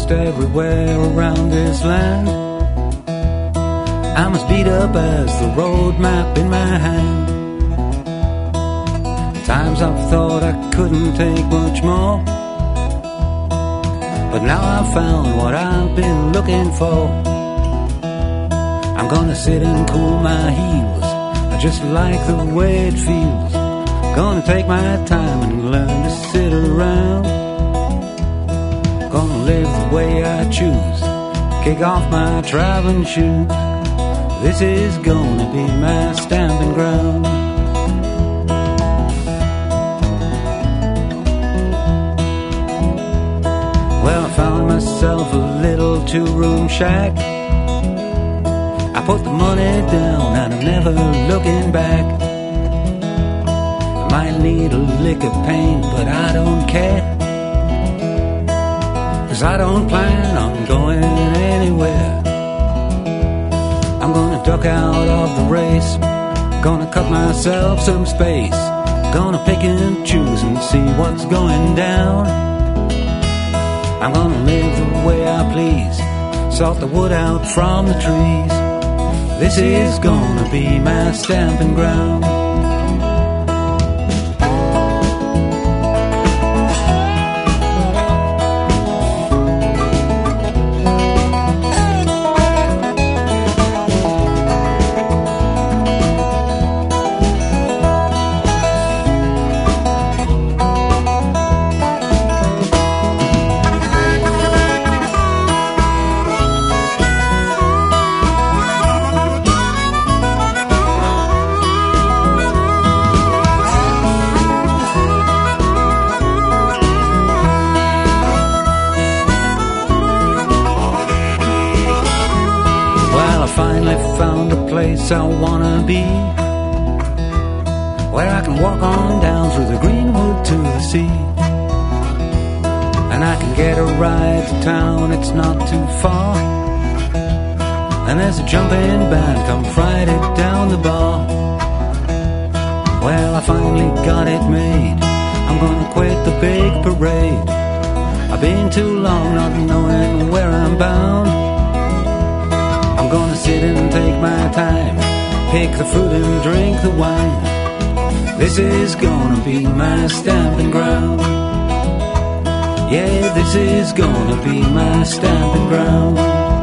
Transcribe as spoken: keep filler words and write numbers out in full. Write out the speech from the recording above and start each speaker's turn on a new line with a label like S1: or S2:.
S1: almost everywhere around this land. I'm as beat up as the road map in my hand. Times I've thought I couldn't take much more, but now I've found what I've been looking for. I'm gonna sit and cool my heels, I just like the way it feels. Gonna take my time and learn to sit around. Gonna live the way I choose, kick off my traveling shoes. This is gonna be my stamping ground. Well, I found myself a little two-room shack. I put the money down and I'm never looking back. I might need a lick of paint, but I don't care, 'cause I don't plan on going anywhere. I'm gonna duck out of the race, gonna cut myself some space. Gonna pick and choose and see what's going down. I'm gonna live the way I please, salt the wood out from the trees. This is gonna be my stamping ground. Finally found a place I wanna be, where I can walk on down through the greenwood to the sea. And I can get a ride to town, it's not too far. And there's a jumping band come Friday down the bar. Well, I finally got it made, I'm gonna quit the big parade. I've been too long not knowing where I'm bound. I'm gonna sit and take my time, pick the fruit and drink the wine. This is gonna be my stamping ground. Yeah, this is gonna be my stamping ground.